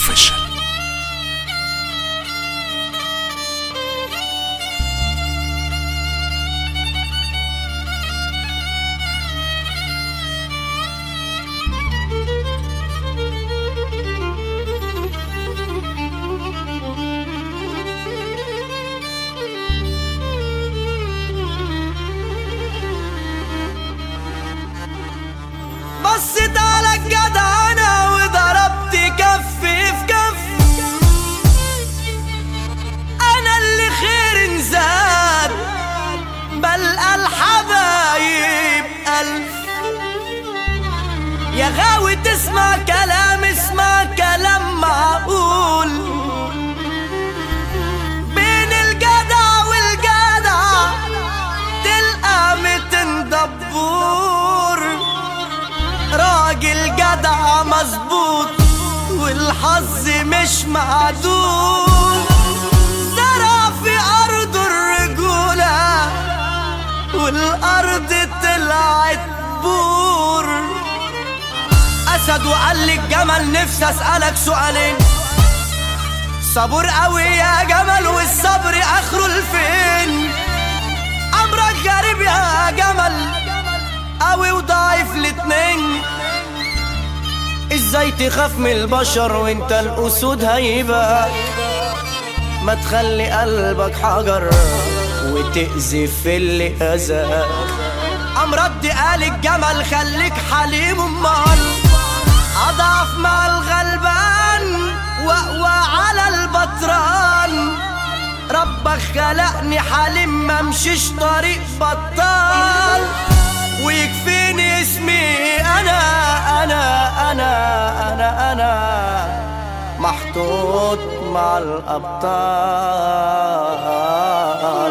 اوفيشال. بصيت على الجدعنة وضربت كف في كف، أنا اللي خير انزاد بلقى الحبايب ألف. يا غاوي تسمع كلام، اسمع كلام معقول بين الجدع والجدع تلقى 200 دبور. راجل جدع مظبوط والحظ مش معدول، زرع في أرض الرجولة والأرض طلعت بور. أسد وقال لي الجمل نفسي أسألك سؤالين، صبور قوي يا جمل والصبر آخره لفين؟ أمرك غريب يا جمل قوي وضعيف الاتنين، ازاي تخاف من البشر وانت الاسود هيبة؟ ما تخلي قلبك حجر وتأذي في اللي اذاك. قام رد قال الجمل خليك حليم امال، اضعف مع الغلبان واقوى على البطران. ربك خلقني حليم ممشيش طريق بطال، ويكفيني اسمي أنا محطوط مع الأبطال.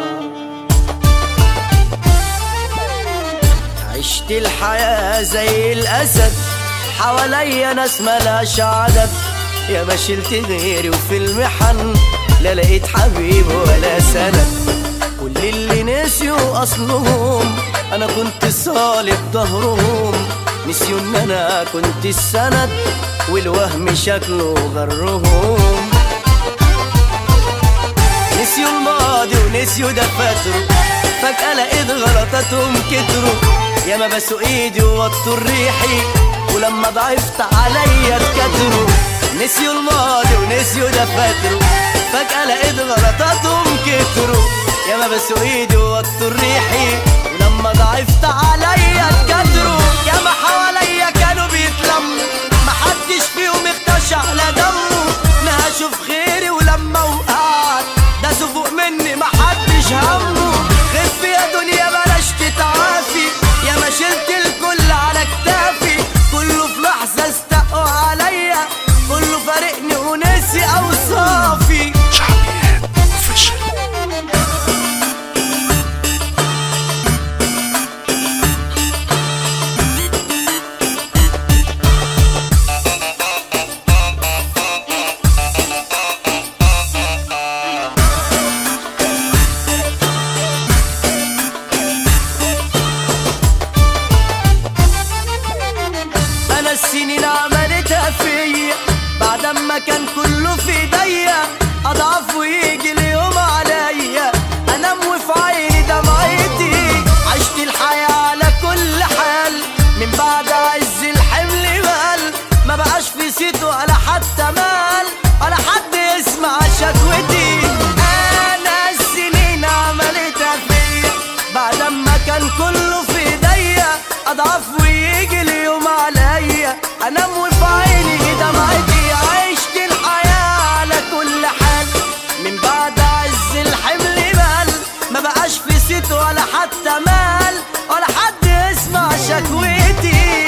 عشت الحياة زي الأسد، حواليا ناس ملاش عدد، يا ما شلت غيري وفي المحن لا لقيت حبيب ولا سند. كل اللي نسيوا أصلهم أنا كنت صالب ظهرهم، نسيوا إن أنا كنت السند والوهم شكله غرهم. نسيوا الماضي ونسيوا دفاتره، فجأة لقيت غلطاتهم كتروا، يا ما بسوا إيدي ووطوا ريحي ولما ضعفت عليا اتكتروا. نسيوا الماضي ونسيوا دفاتره، فجأة لقيت غلطاتهم كتروا، يا ما بسوا ايدي ووطوا ريحي ولما ضعفت عليا اتكتروا. يا ما حواليا كانوا بيتلموا، محدش فيهم اختشى على دمه، انا هشوف خيري ولما وقعت داسوا فوق مني محدش همه. خف يا دنيا بلاش تتعافي، يا ما شلت الكل على كتافي، كله في لحظة استقوا عليا، كله فارقني ونسي اوصافي. السنين عملتها فيا بعد ما كان كله في ايديا، اضعف ويجي اليوم عليا انام وفي عيني دمعتي. عشت الحياة على كل حال من بعد عز الحمل مال، ما بقاش في صيت ولا حتى مال ولا حد يسمع شكوتي. انا السنين عملتها فيا بعد ما كان كله في ايديا، اضعف ويجي اليوم عليا انام وفي عيني دمعتي. عشت الحياة على كل حال من بعد عز الحمل مال، ما بقاش في صيت ولا حتى مال ولا حد يسمع شكوتي.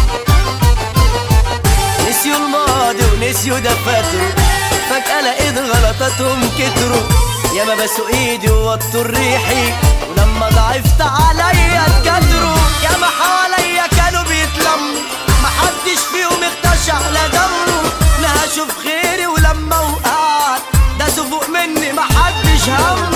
نسيوا الماضي ونسيوا دفاتره، فجأة لقيت غلطاتهم كتروا، يا ما بسوا ايدي ووطوا ريحي ولما ضعفت عليا اتكتروا. يا ما حواليا كانوا بيتلموا، محدش فيهم اختشى على دمه، انا هشوف خيري ولما وقعت داسوا فوق مني محدش همه.